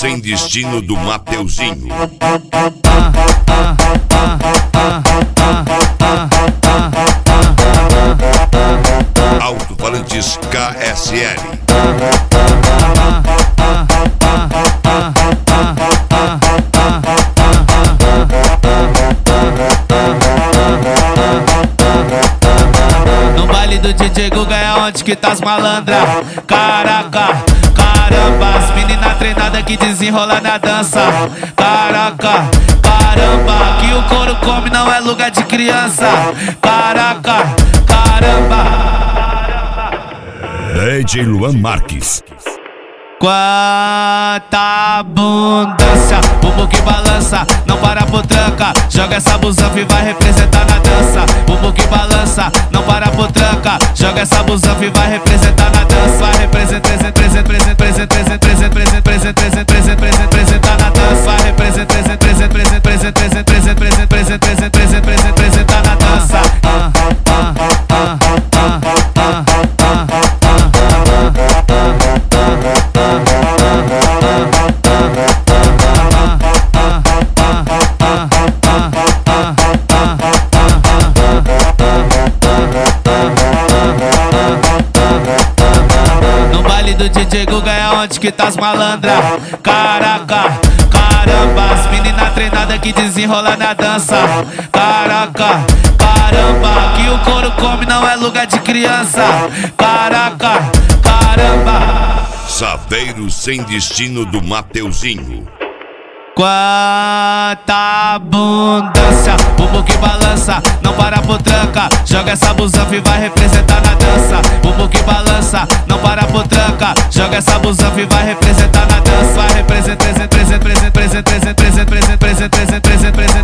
sem destino do Mateuzinho. Alto-falantes KSL. No baile do DJ Guga é onde que tá as malandras. Caraca, caramba, as meninas treinadas que desenrola na dança. Caraca, caramba, que o couro come não é lugar de criança. Caraca, caramba. DJ Luan Marques. Quanta abundância, bumbum que balança, não para por tranca. Joga essa busanfa e vai representar na dança. Bumbum que balança, não para por tranca. Joga essa busanfa e vai representar na dança. Vai representar na dança. Vai representar na dança. No baile do DJ Guga é onde que tá as malandras. Caraca, caramba, as meninas treinadas que desenrola na dança. Caraca, caramba, que o couro come não é lugar de criança. Caraca, caramba. Saveiro sem destino do Mateuzinho. Quanta abundância, bumbum que balança, não para por tranca. Joga essa busanfa e vai representar na dança. Bumbum que balança, não para por tranca. Joga essa busanfa e vai representar na dança. Vai representar